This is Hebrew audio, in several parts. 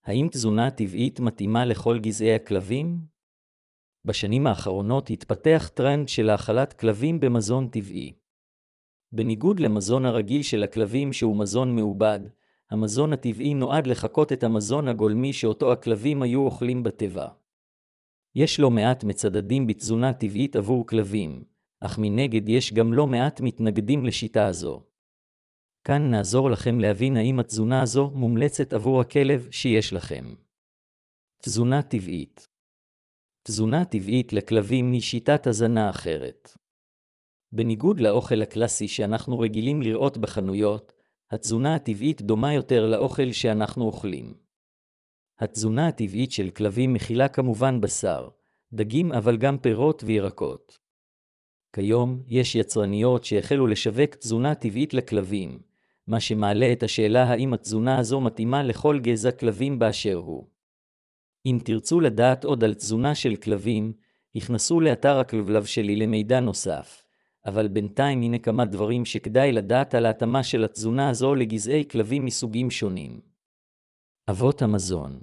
האם תזונה טבעית מתאימה לכל גזעי הכלבים? בשנים האחרונות התפתח טרנד של האכלת כלבים במזון טבעי. בניגוד למזון הרגיל של הכלבים שהוא מזון מעובד, המזון הטבעי נועד לחקות את המזון הגולמי שאותו הכלבים היו אוכלים בטבע. יש לא מעט מצדדים בתזונה טבעית עבור כלבים, אך מנגד יש גם לא מעט מתנגדים לשיטה הזו. כאן נעזור לכם להבין האם התזונה הזו מומלצת עבור הכלב שיש לכם. תזונה טבעית. תזונה טבעית לכלבים היא שיטת הזנה אחרת. בניגוד לאוכל הקלאסי שאנחנו רגילים לראות בחנויות, התזונה הטבעית דומה יותר לאוכל שאנחנו אוכלים. התזונה הטבעית של כלבים מכילה כמובן בשר, דגים אבל גם פירות וירקות. כיום יש יצרניות שהחלו לשווק תזונה טבעית לכלבים, מה שמעלה את השאלה האם התזונה הזו מתאימה לכל גזע כלבים באשר הוא. אם תרצו לדעת עוד על תזונה של כלבים, הכנסו לאתר הכלבלב שלי למידע נוסף, אבל בינתיים הנה כמה דברים שכדאי לדעת על ההתאמה של התזונה הזו לגזעי כלבים מסוגים שונים. אבות המזון.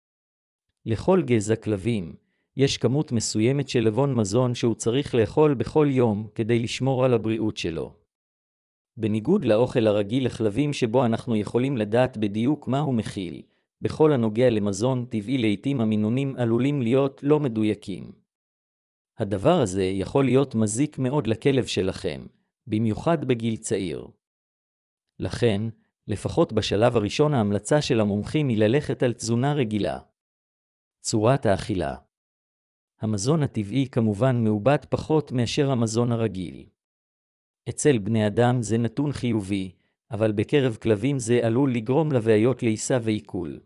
לכל גזע כלבים, יש כמות מסוימת של אבון מזון שהוא צריך לאכול בכל יום כדי לשמור על הבריאות שלו. בניגוד לאוכל הרגיל לכלבים שבו אנחנו יכולים לדעת בדיוק מה הוא מכיל, בכל הנוגע למזון טבעי לעתים המינונים עלולים להיות לא מדויקים. הדבר הזה יכול להיות מזיק מאוד לכלב שלכם, במיוחד בגיל צעיר. לכן, לפחות בשלב הראשון ההמלצה של המומחים היא ללכת על תזונה רגילה. צורת האכילה. המזון הטבעי כמובן מעובד פחות מאשר המזון הרגיל. אצל בני אדם זה נתון חיובי, אבל בקרב כלבים זה עלול לגרום לבעיות לעיסה ועיכול.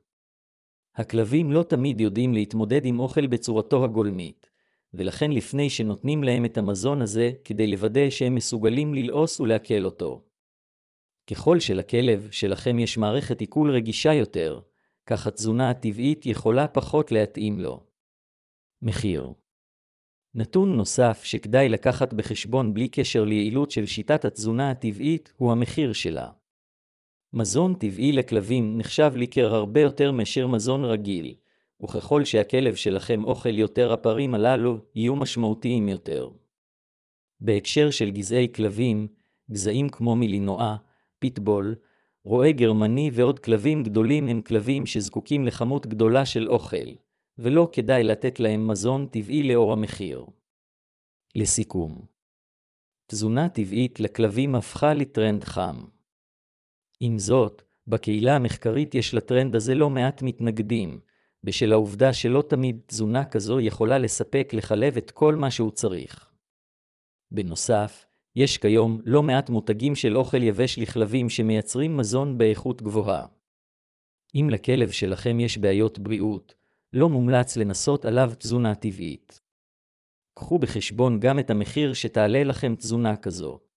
הכלבים לא תמיד יודעים להתמודד עם אוכל בצורתו הגולמית, ולכן לפני שנותנים להם את המזון הזה כדי לוודא שהם מסוגלים ללעוס ולעכל אותו. ככל שלכלב שלכם יש מערכת עיכול רגישה יותר, כך התזונה הטבעית יכולה פחות להתאים לו. מחיר. נתון נוסף שכדאי לקחת בחשבון בלי קשר ליעילות של שיטת התזונה הטבעית הוא המחיר שלה. מזון טבעי לכלבים נחשב ליקר הרבה יותר מאשר מזון רגיל, וככל שהכלב שלכם אוכל יותר הפערים הללו יהיו משמעותיים יותר. בהקשר של גזעי כלבים, גזעים כמו מילינואה, פיטבול, רועה גרמני ועוד כלבים גדולים הם כלבים שזקוקים לכמות גדולה של אוכל, ולא כדאי לתת להם מזון טבעי לאור המחיר. לסיכום, תזונה טבעית לכלבים הפכה לטרנד חם. עם זאת, בקהילה המחקרית יש לטרנד הזה לא מעט מתנגדים, בשל העובדה שלא תמיד תזונה כזו יכולה לספק לכלב את כל מה שהוא צריך. בנוסף, יש כיום לא מעט מותגים של אוכל יבש לכלבים שמייצרים מזון באיכות גבוהה. אם לכלב שלכם יש בעיות בריאות, לא מומלץ לנסות עליו תזונה טבעית. קחו בחשבון גם את המחיר שתעלה לכם תזונה כזו.